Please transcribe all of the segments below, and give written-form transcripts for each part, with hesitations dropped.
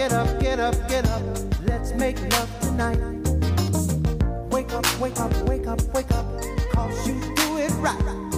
get up, get up, get up. Let's make love tonight. Wake up, wake up, wake up, wake up. 'Cause you do it right.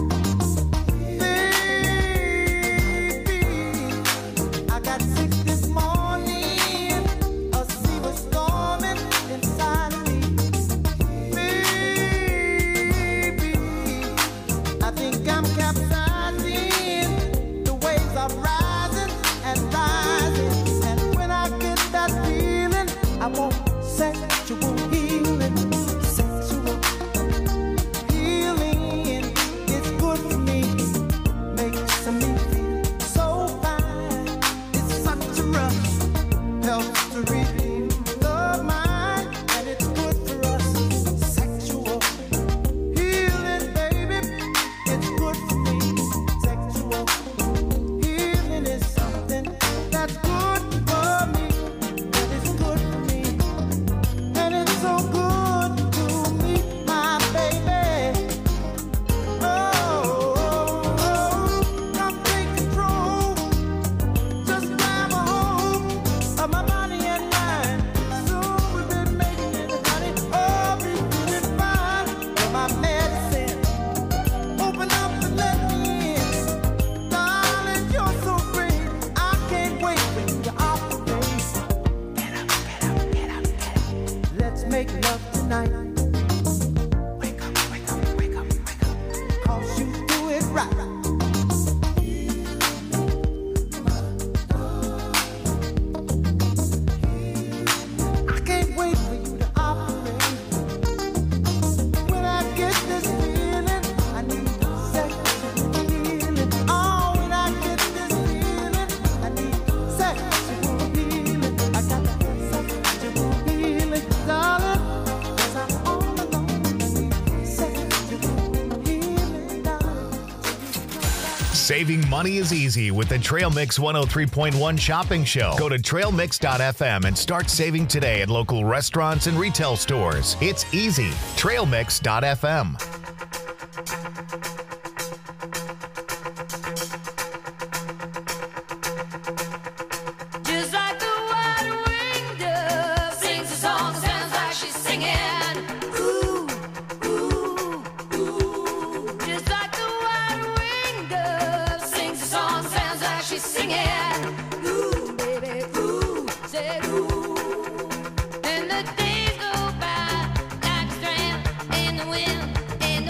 Saving money is easy with the Trail Mix 103.1 shopping show. Go to trailmix.fm and start saving today at local restaurants and retail stores. It's easy. Trailmix.fm. And the days go by like a strand in the wind.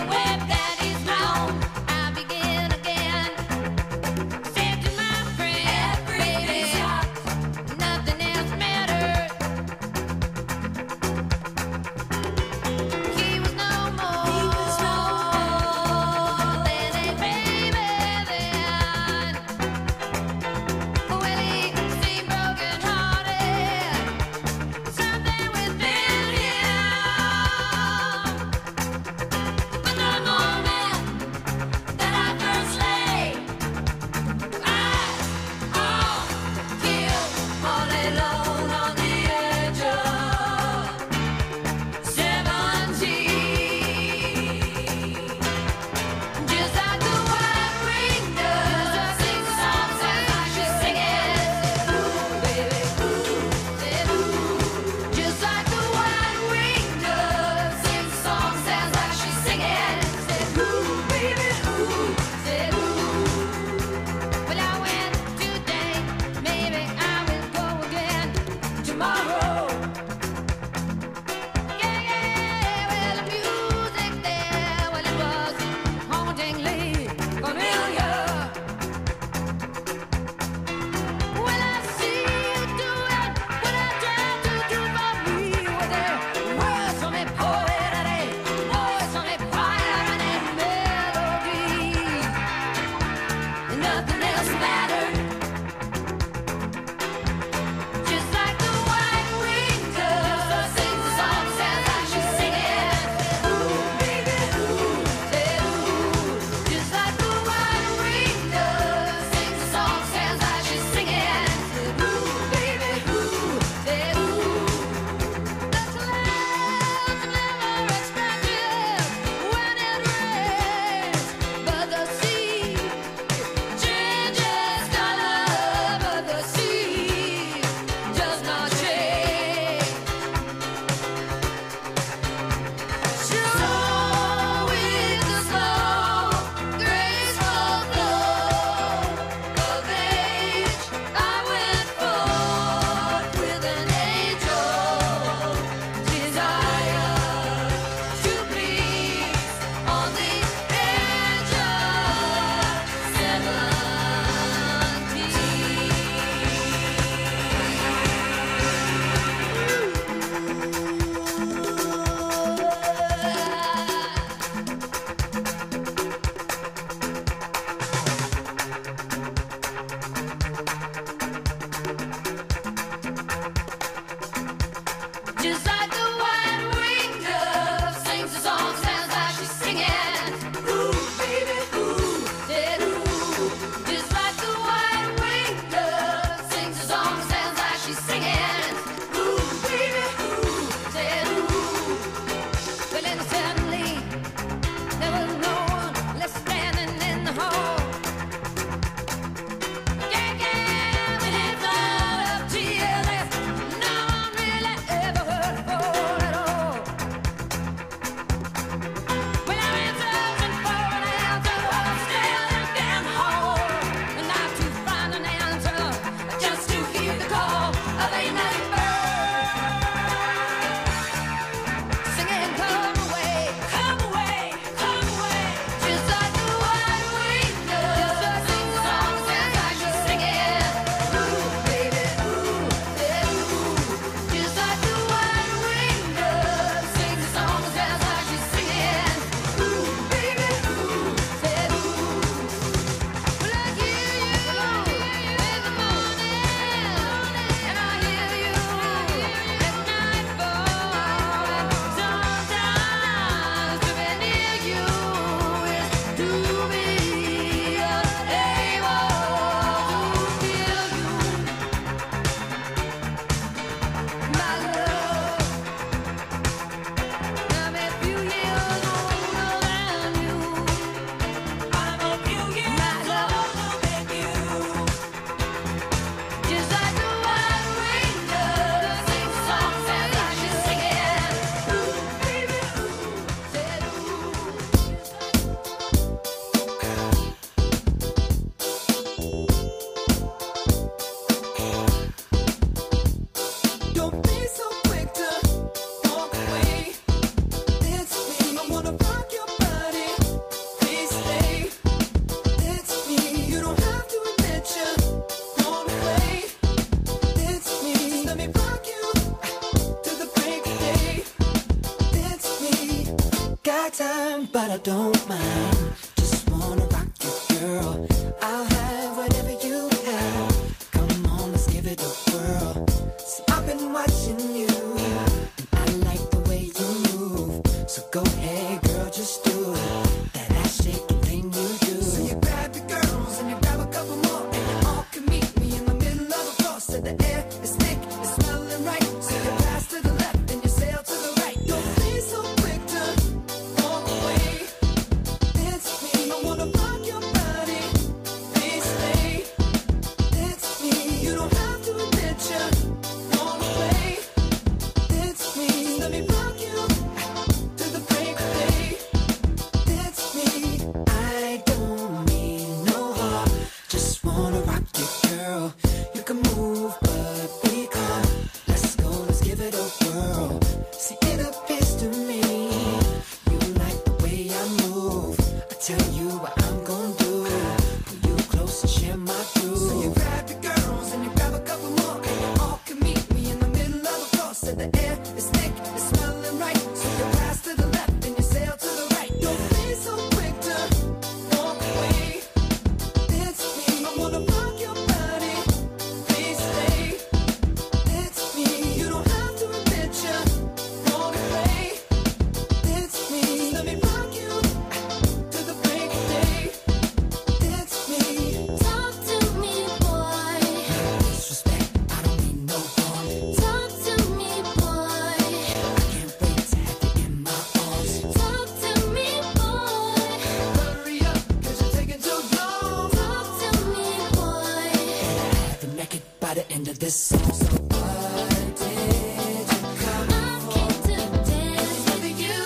time, but I don't mind. Just wanna rock you, girl. I'll have whatever you have. Come on, let's give it a whirl. See, I've been watching you, and I like the way you move. So go ahead, girl, just do it. That ass shaking thing you do. So you grab your girls and you grab a couple more, and you all can meet me in the middle of the floor. So the air is thick, it's smelling right. So you pass to the left and you sail to the right. Don't be so quick to walk away. It's me. I wanna rock your body. Please stay. It's me. You don't have to admit you wanna play. It's me. Let me rock you to the break of day. It's me. I don't mean no harm. Just wanna rock you, girl. You can move, but be calm. Let's go, let's give it a whirl. See, it appears to me you like the way I move. I tell you what I'm gonna do. Pull you close and share my groove. So you grab your girls and you grab a couple more, and you all can meet me in the middle of the floor. So the air is thick, it's smelling right. So you pass to the left and you sail to the right. Don't be so quick to walk away. It's me. I wanna rock your body. Please stay. It's me. You don't have to admit you wanna play. It's me. Let me rock you to the break of day. It's me. Talk to me, boy. Disrespect, I don't mean no harm. Talk to me, boy. I can't wait to have you in my arms. Talk to me, boy. Hurry up, 'cause you're taking too long. Talk to me, boy. And I have you naked by the end of this song. So what did you come for? I came to dance with you.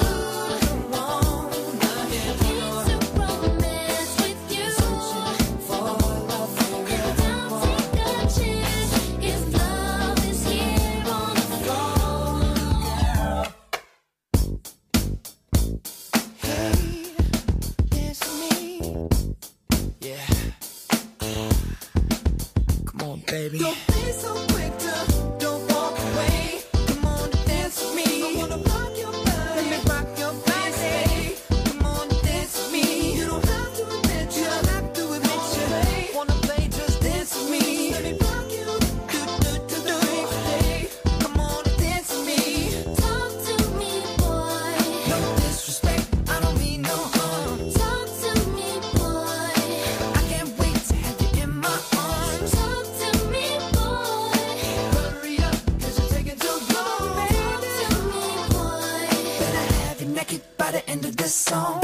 I came to romance with you. For love, and don't take a chance if love is here on the floor. Hey, it's me. Yeah. Come on, baby. Don't be so quick to don't walk away. Come on, dance with me. I wanna rock your body. Let me rock your body. Come on, dance with me. You don't have to admit you. Wanna play, just dance with me. Let me rock you. Do. Come on, dance with me. Talk to me, boy. No disrespect, I don't mean no harm. Talk to me, boy. I can't wait to have you in my arms. Talk to me, boy. Hurry up, 'cause you're taking too long. Talk to me, boy. Better have you naked by the end of this song.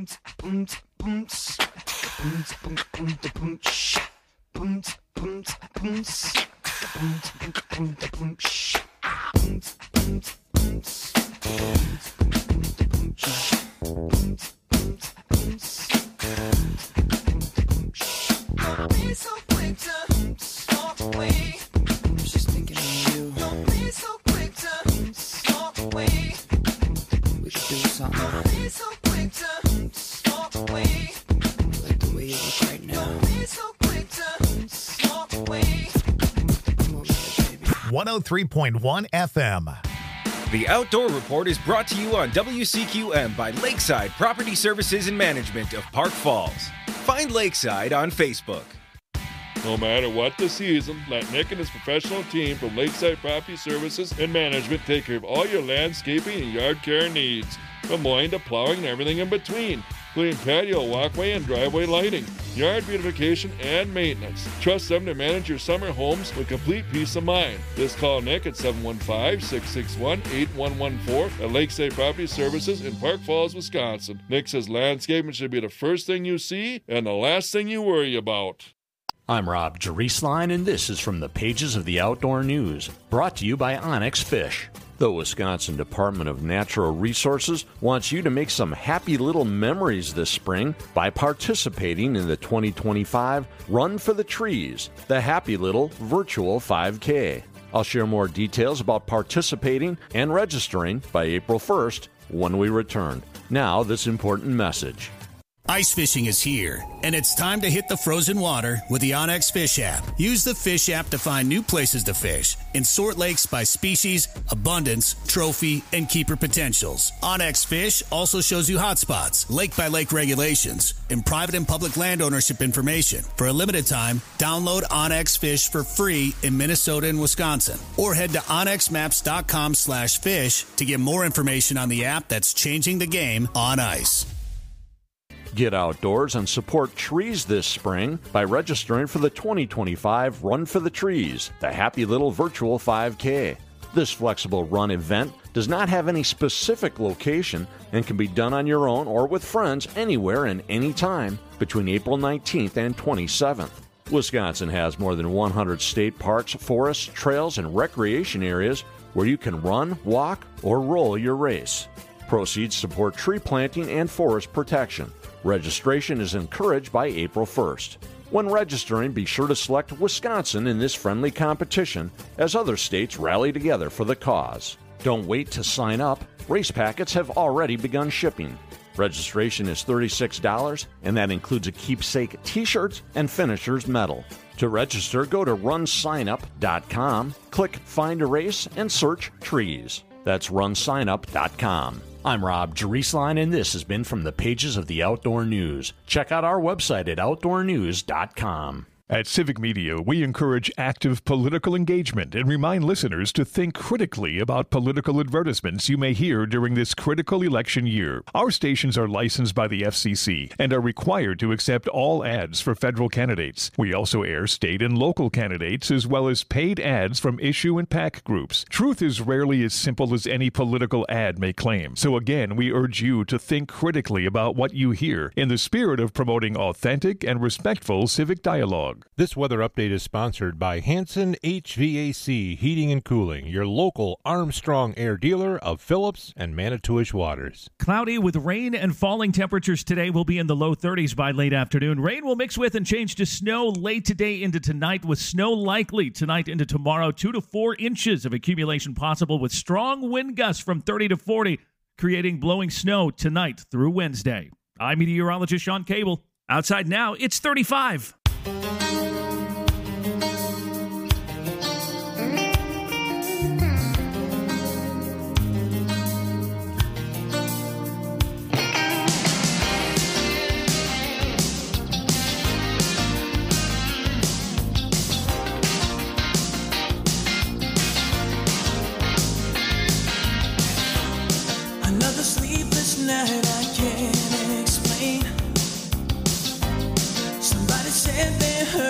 Don't be so quick to walk away. Just thinking of you. Don't be so quick to walk away. We could do something. Don't be so quick to walk away. Like the way you look right now. Don't be so quick to walk away. Come over here, baby. 103.1 FM. The Outdoor Report is brought to you on WCQM by Lakeside Property Services and Management of Park Falls. Find Lakeside on Facebook. No matter what the season, let Nick and his professional team from Lakeside Property Services and Management take care of all your landscaping and yard care needs, from mowing to plowing and everything in between, including patio, walkway, and driveway lighting, yard beautification, and maintenance. Trust them to manage your summer homes with complete peace of mind. Just call Nick at 715-661-8114 at Lakeside Property Services in Park Falls, Wisconsin. Nick says landscaping should be the first thing you see and the last thing you worry about. I'm Rob Drieslein, and this is from the pages of the Outdoor News, brought to you by Onyx Fish. The Wisconsin Department of Natural Resources wants you to make some happy little memories this spring by participating in the 2025 Run for the Trees, the Happy Little Virtual 5K. I'll share more details about participating and registering by April 1st when we return. Now, this important message. Ice fishing is here, and it's time to hit the frozen water with the OnX Fish app. Use the Fish app to find new places to fish and sort lakes by species, abundance, trophy, and keeper potentials. OnX Fish also shows you hotspots, lake-by-lake regulations, and private and public land ownership information. For a limited time, download OnX Fish for free in Minnesota and Wisconsin, or head to onxmaps.com/fish to get more information on the app that's changing the game on ice. Get outdoors and support trees this spring by registering for the 2025 Run for the Trees, the happy little virtual 5K. This flexible run event does not have any specific location and can be done on your own or with friends anywhere and anytime between April 19th and 27th. Wisconsin has more than 100 state parks, forests, trails, and recreation areas where you can run, walk, or roll your race. Proceeds support tree planting and forest protection. Registration is encouraged by April 1st. When registering, be sure to select Wisconsin in this friendly competition as other states rally together for the cause. Don't wait to sign up. Race packets have already begun shipping. Registration is $36, and that includes a keepsake t-shirt and finisher's medal. To register, go to runsignup.com, click Find a Race, and search Trees. That's runsignup.com. I'm Rob Jerusalem, and this has been From the Pages of the Outdoor News. Check out our website at outdoornews.com. At Civic Media, we encourage active political engagement and remind listeners to think critically about political advertisements you may hear during this critical election year. Our stations are licensed by the FCC and are required to accept all ads for federal candidates. We also air state and local candidates as well as paid ads from issue and PAC groups. Truth is rarely as simple as any political ad may claim. So again, we urge you to think critically about what you hear in the spirit of promoting authentic and respectful civic dialogue. This weather update is sponsored by Hanson HVAC Heating and Cooling, your local Armstrong Air dealer of Phillips and Manitowish Waters. Cloudy with rain and falling temperatures today. Will be in the low 30s by late afternoon. Rain will mix with and change to snow late today into tonight, with snow likely tonight into tomorrow. 2 to 4 inches of accumulation possible with strong wind gusts from 30 to 40, creating blowing snow tonight through Wednesday. I'm meteorologist Sean Cable. Outside now, it's 35. Another sleepless night I can't explain. Somebody said they heard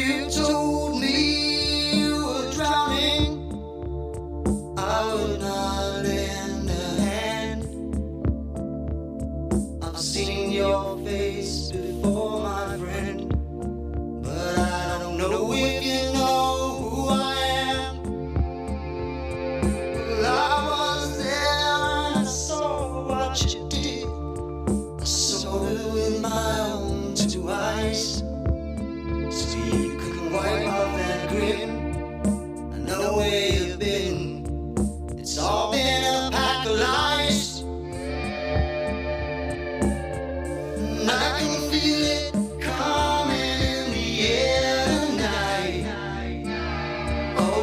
you told me you were drowning, I would not lend a hand. I've seen your face before, my friend, but I don't know if you know who I am. Well, I was there and I saw what you did. I saw it with my own two eyes. So you couldn't wipe off that grin. I know where you've been. It's all been a pack of lies. And I can feel it coming in the air tonight. Oh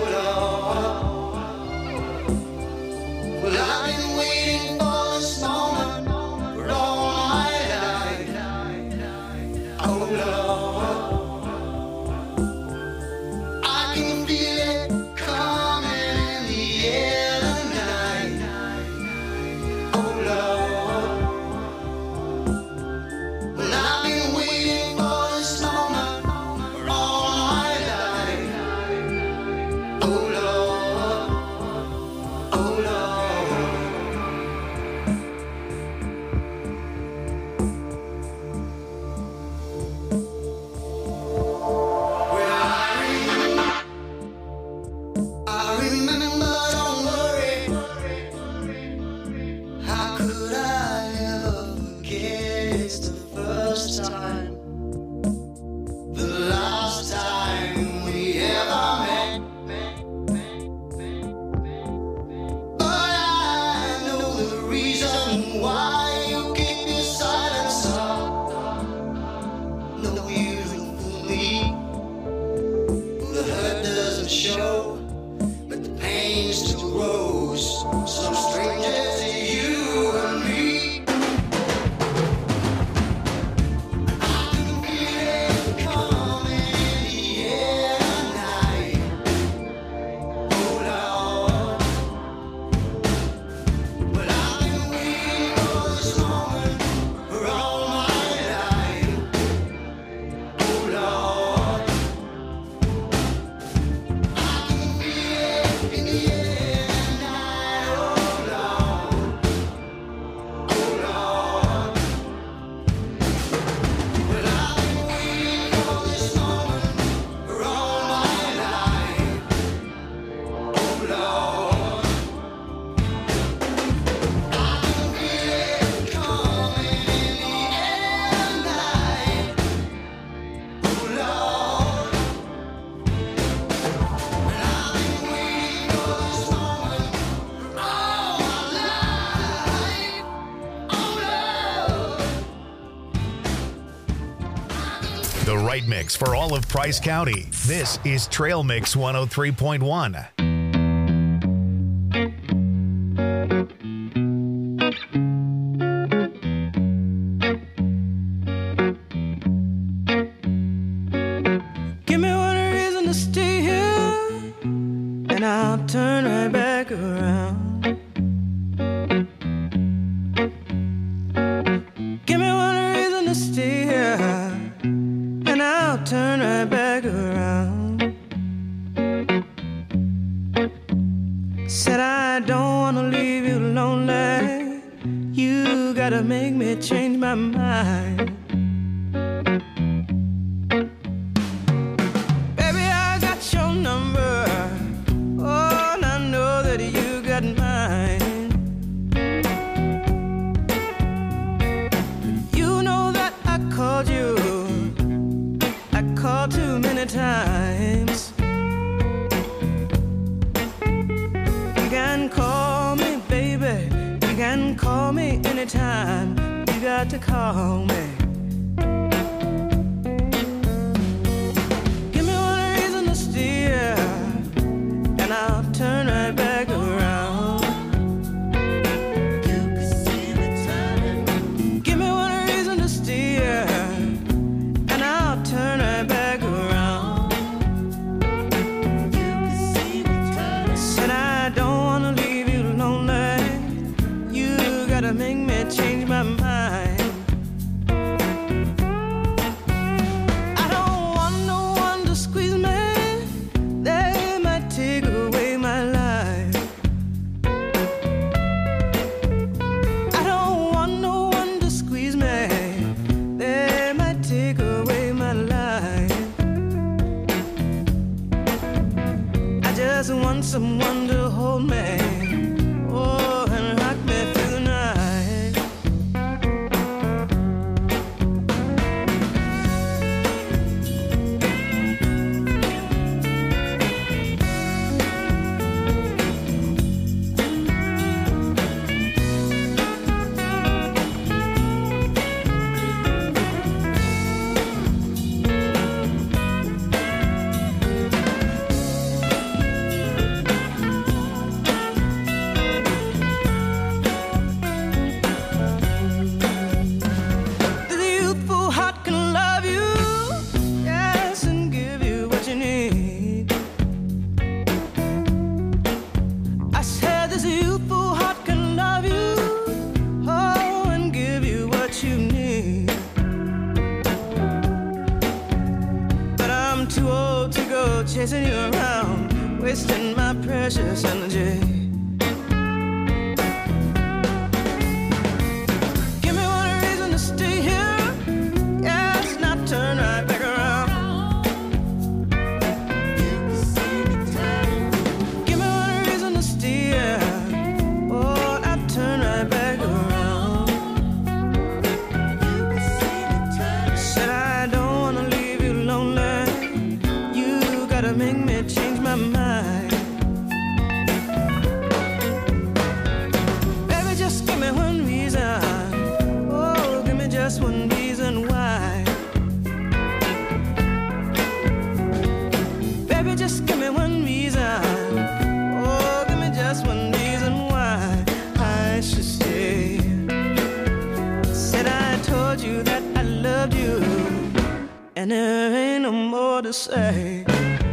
Lord. Well, I've been waiting for this moment for all my life. Oh Lord. I can feel it coming in the air tonight. Oh Lord. Well, I've been waiting for this moment for all my life. Oh Lord. Oh Lord. Well, I remember, don't worry. How could I ever forget? It's the first time, the last time we ever met. But I know the reason why you keep your silence up. No, you don't fool me. The hurt doesn't show, but the pain still grows. Some strangers to you and me. I can feel it coming in the air tonight. Oh Lord. Well, I've been waiting for this moment for all my life. Oh Lord. I can feel it in the air tonight. Oh Lord. Oh Lord. Well, I've been waiting for this moment for all my life. Oh Lord. I can feel it coming in the air tonight. Oh Lord. And I've been waiting for this moment for all my life. Oh Lord. The right mix for all of Price County. This is Trail Mix 103.1. Give me one reason to stay here, and I'll turn right back around. Give me one reason to stay here, and I'll turn right back around. Said I don't wanna leave you lonely. You gotta make me change my mind. Baby, I got your number. Oh, and I know that you got mine. You know that I called you. I called too many times. You can call me, baby. You can call me anytime. You got to call me. Give me one reason to steer, and I'll turn right back around. You can see me turning. Give me one reason to steer, and I'll turn right back around. You can see me turning. Said I don't wanna leave you lonely. You gotta make me change my mind. I don't want no one to squeeze chasing you around, wasting my precious energy. Give me one reason to stay here, yes, not turn right back around. Give me one reason to stay here, oh, not turn right back around. Said I don't wanna leave you lonely, you gotta make me change my mind. Baby, just give me one reason, oh, give me just one reason why. Baby, just give me one reason, oh, give me just one reason why I should stay. Said I told you that I loved you, and there ain't no more to say.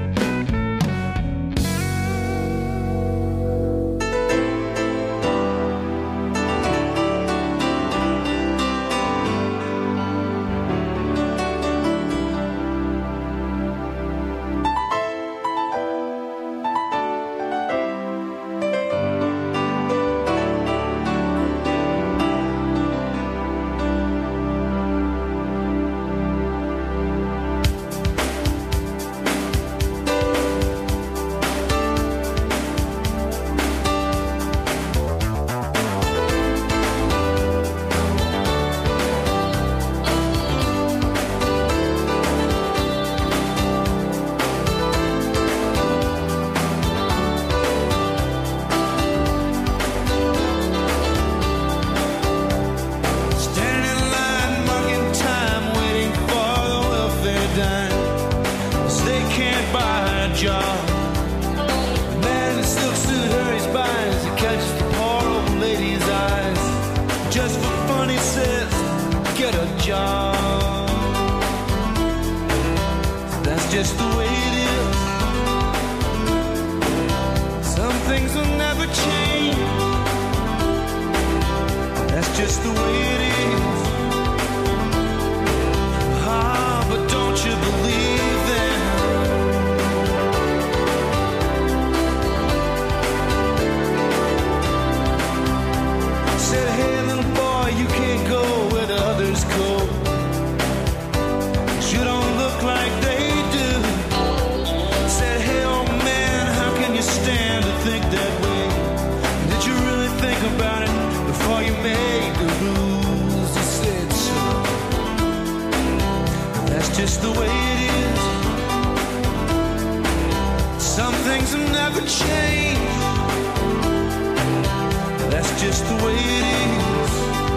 Standing in line, marking time, waiting for the welfare dime, 'cause they can't buy a job. The man in the silk suit hurries by as he catches the poor old lady's eyes. Just for fun, he says, get a job. That's just the way it is. Some things will never change. That's just the way it is. Ah, but don't you believe them? Said, hey, little boy, you can't go where the others go, 'cause you don't look like they do. Said, hey, old man, how can you stand to think that way? Did you really think about it before you made the rules? He said, so that's just the way it is. Some things will never change. That's just the way it is.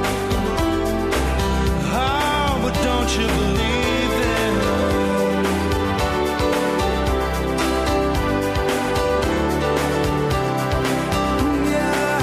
Oh, but don't you believe them? Yeah.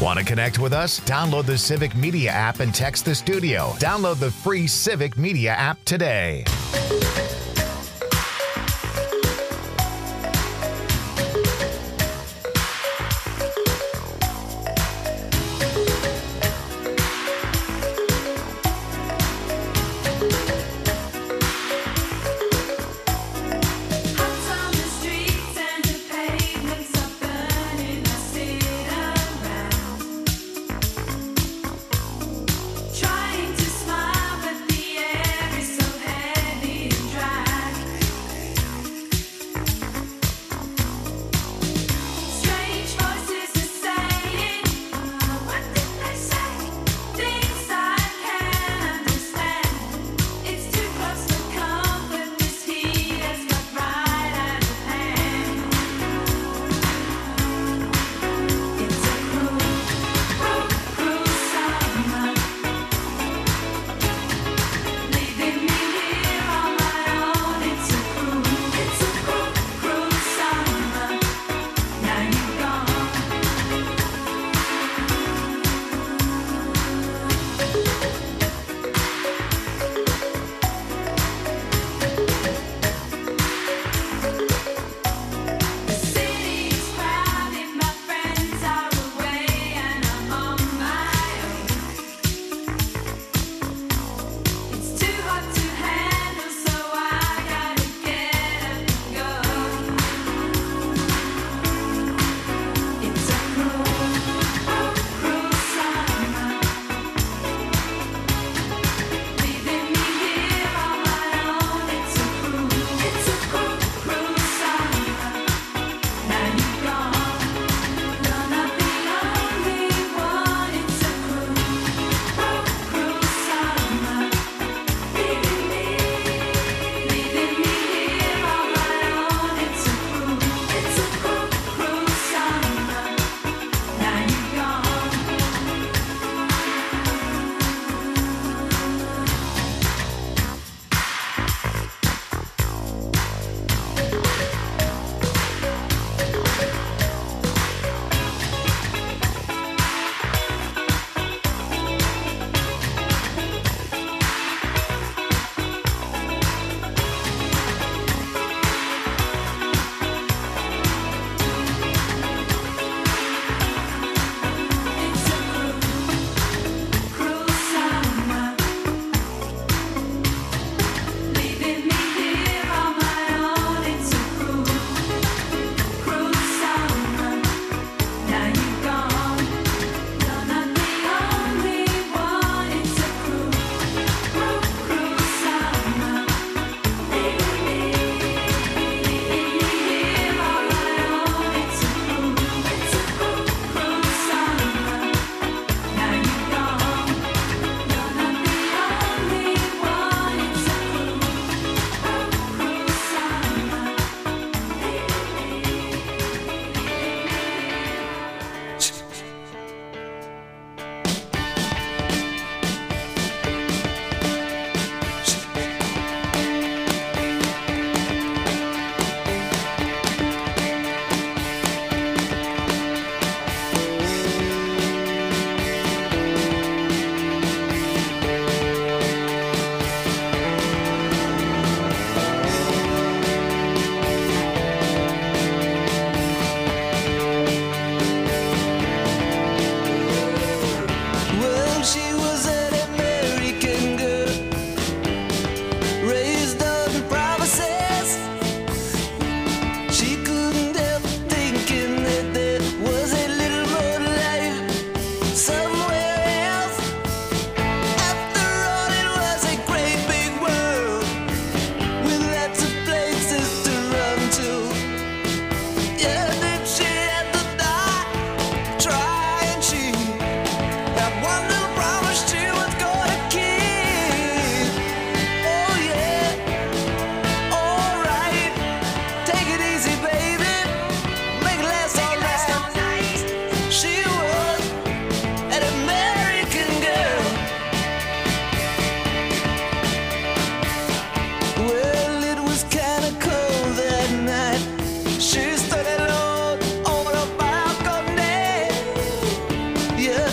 Want to connect with us? Download the Civic Media app and text the studio. Download the free Civic Media app today. Trying to smile, but the air is so heavy and dry.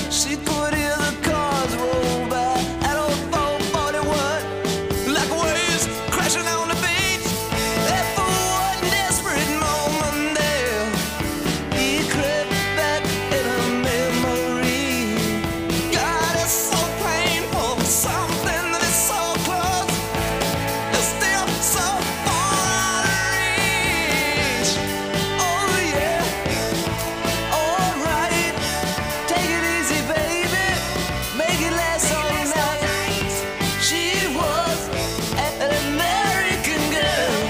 She could hear the cars roll by at old 441, like waves crashing on the beach. And for one desperate moment there, he crept back in her memory. God, it's so painful, something that is so close, it's still so far out of reach. Oh yeah, alright, take it easy, baby, make it last all night. She was an American girl.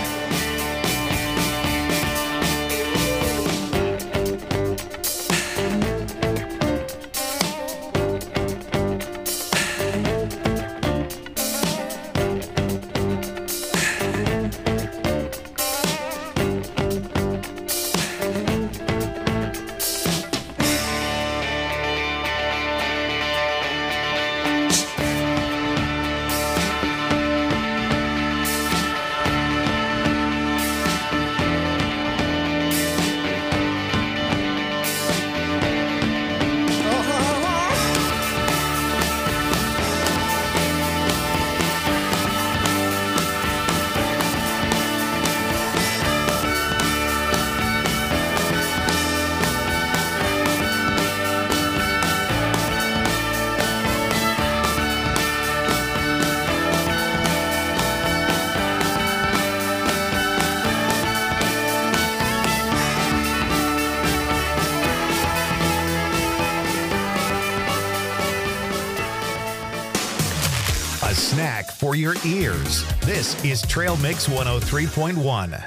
A snack for your ears. This is Trail Mix 103.1.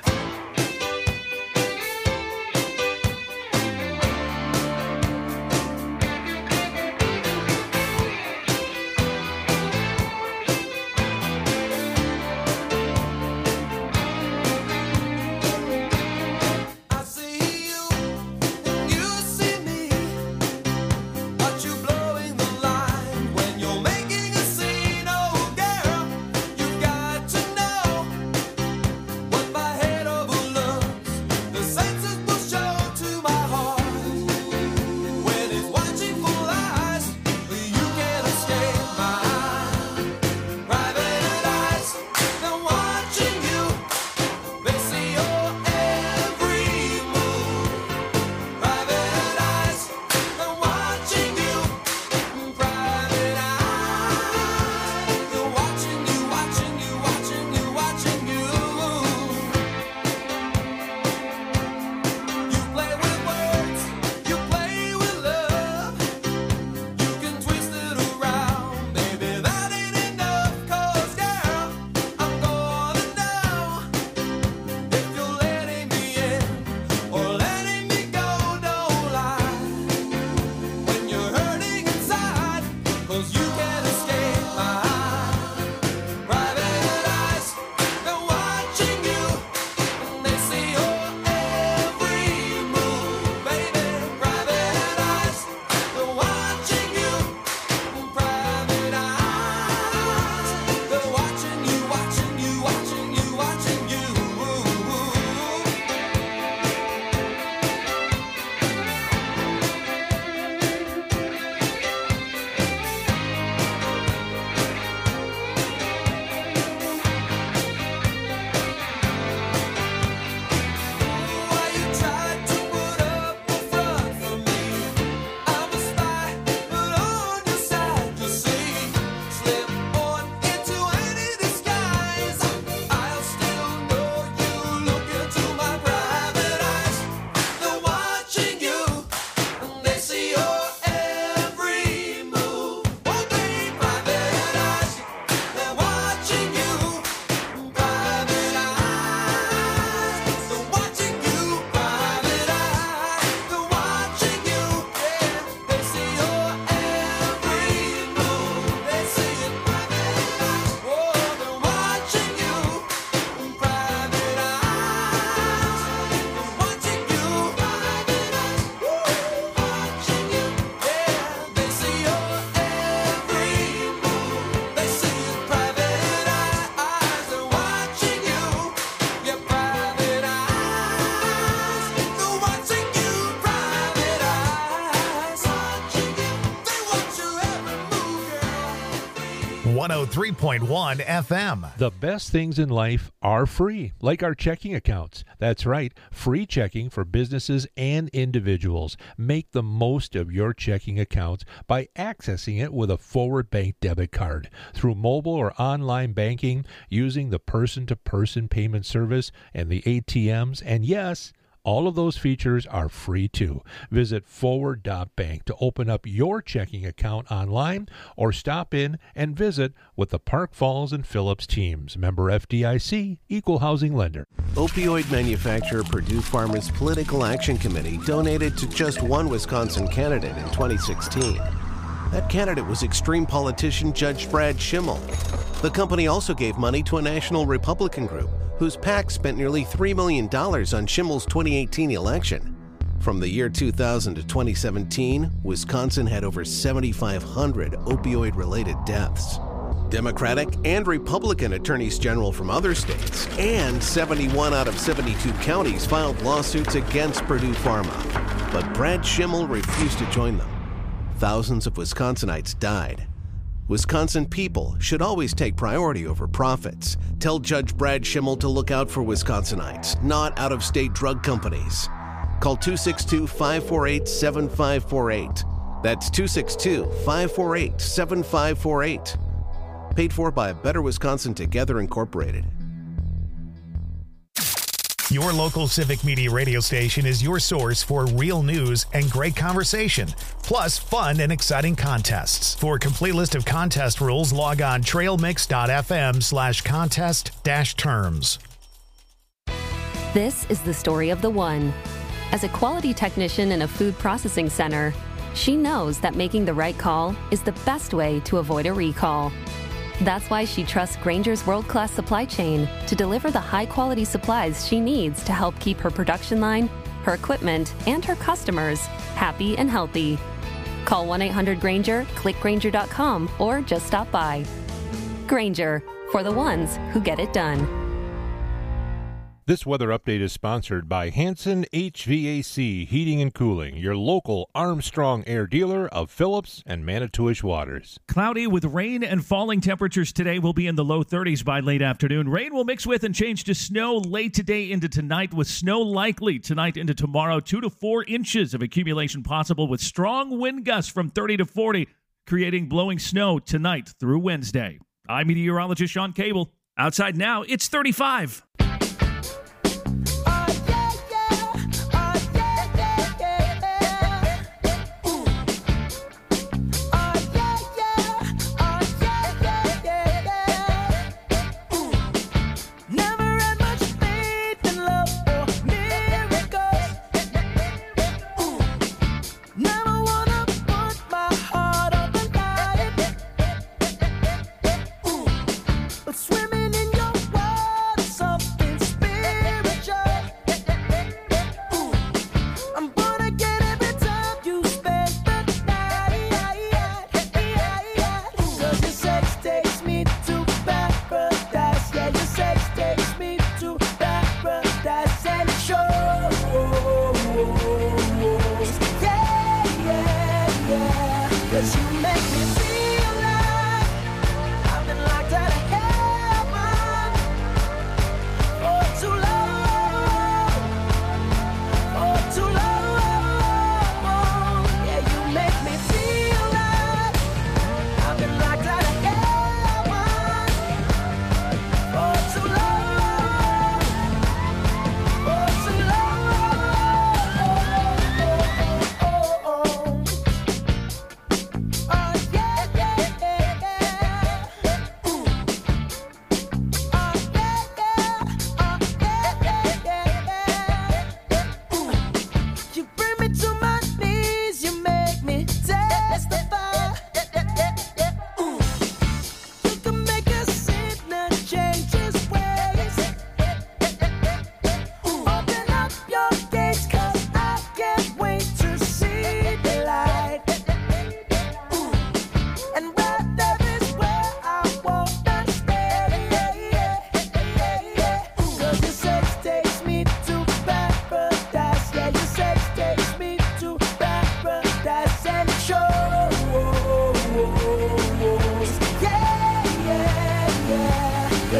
I see you, you see me, but you blowing the line when you're making a scene. Oh girl, you got to know what my head 103.1 FM. The best things in life are free, like our checking accounts. That's right, free checking for businesses and individuals. Make the most of your checking accounts by accessing it with a Forward Bank debit card through mobile or online banking, using the person-to-person payment service and the ATMs, and yes, all of those features are free too. Visit forward.bank to open up your checking account online or stop in and visit with the Park Falls and Phillips teams. Member FDIC, Equal Housing Lender. Opioid manufacturer Purdue Pharma's Political Action Committee donated to just one Wisconsin candidate in 2016. That candidate was extreme politician Judge Brad Schimmel. The company also gave money to a national Republican group whose PAC spent nearly $3 million on Schimmel's 2018 election. From the year 2000 to 2017, Wisconsin had over 7,500 opioid-related deaths. Democratic and Republican attorneys general from other states and 71 out of 72 counties filed lawsuits against Purdue Pharma. But Brad Schimmel refused to join them. Thousands of Wisconsinites died. Wisconsin people should always take priority over profits. Tell Judge Brad Schimmel to look out for Wisconsinites, not out-of-state drug companies. Call 262-548-7548. That's 262-548-7548. Paid for by Better Wisconsin Together Incorporated. Your local Civic Media radio station is your source for real news and great conversation, plus fun and exciting contests. For a complete list of contest rules, log on trailmix.fm/contest-terms. This is the story of the one. As a quality technician in a food processing center, she knows that making the right call is the best way to avoid a recall. That's why she trusts Grainger's world-class supply chain to deliver the high-quality supplies she needs to help keep her production line, her equipment, and her customers happy and healthy. Call 1-800-GRAINGER, click Grainger.com, or just stop by. Grainger, for the ones who get it done. This weather update is sponsored by Hanson HVAC Heating and Cooling, your local Armstrong Air dealer of Phillips and Manitowish Waters. Cloudy with rain and falling temperatures today. Will be in the low 30s by late afternoon. Rain will mix with and change to snow late today into tonight, with snow likely tonight into tomorrow. 2 to 4 inches of accumulation possible, with strong wind gusts from 30 to 40, creating blowing snow tonight through Wednesday. I'm meteorologist Sean Cable. Outside now, it's 35. Swimming in your water, something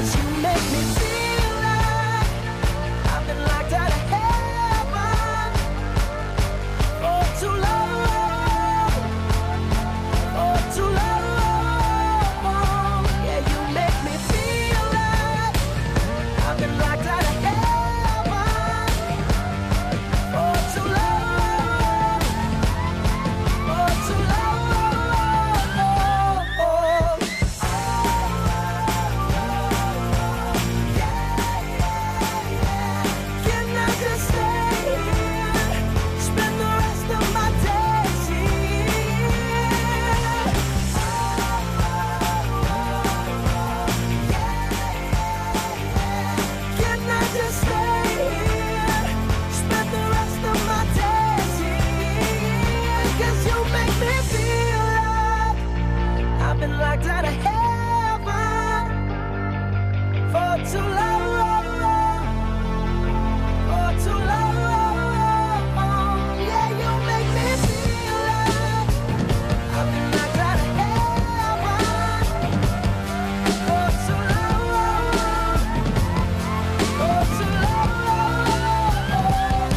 'cause you make me feel like I've been locked out of heaven for too long, for too long. Yeah, you make me feel like I've been locked out of heaven for too long, for too long. Can I just stay here, spend the rest of my days here? Can I just stay here, spend the rest of my days here? 'Cause you make me feel like I've been locked out of heaven for too long. For too long, yeah, you make me feel like I've been locked out of heaven for too long, for too long.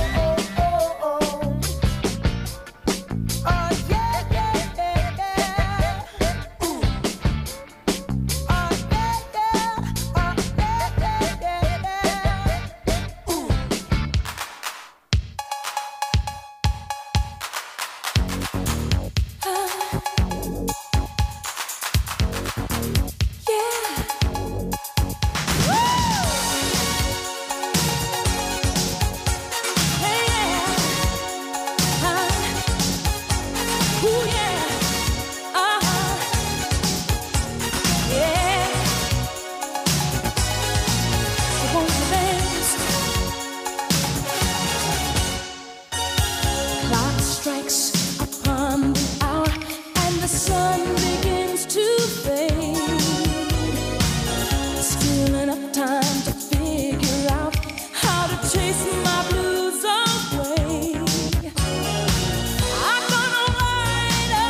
Oh yeah, yeah, yeah, yeah. Ooh. Oh yeah, yeah. Oh yeah, yeah, yeah. Ooh. Clock strikes upon the hour and the sun begins to fade. Still enough time to figure out how to chase my blues away. I'm gonna ride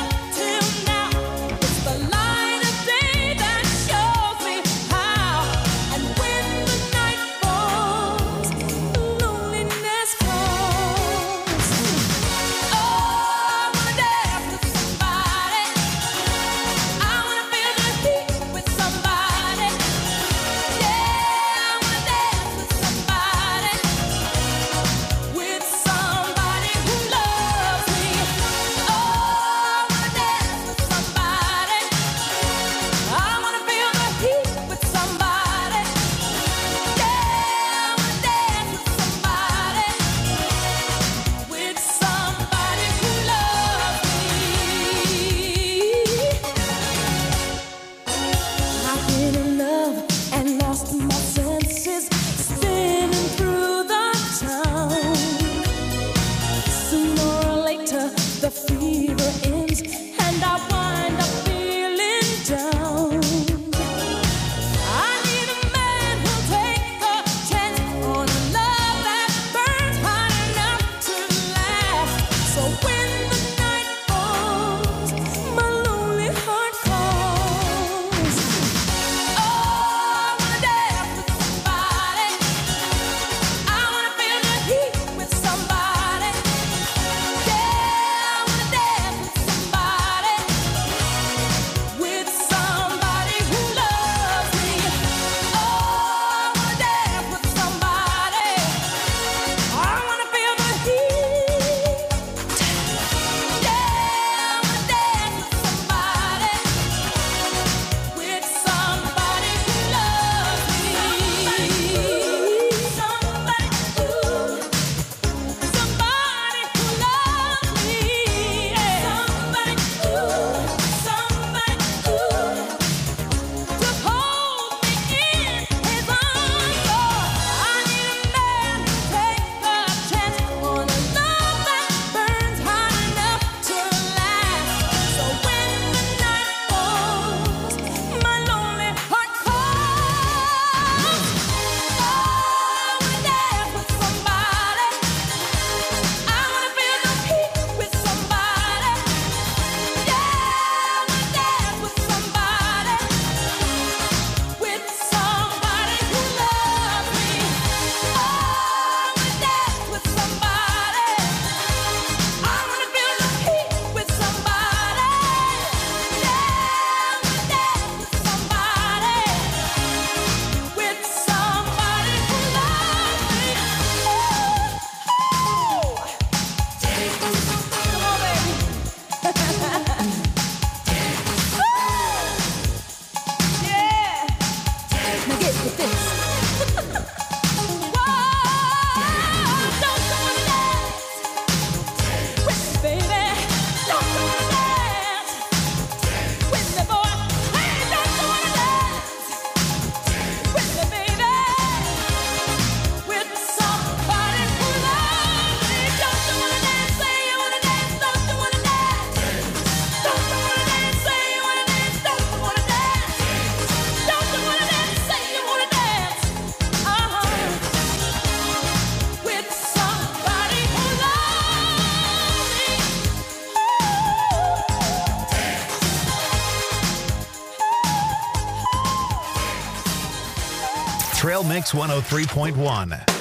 Trail Mix 103.1.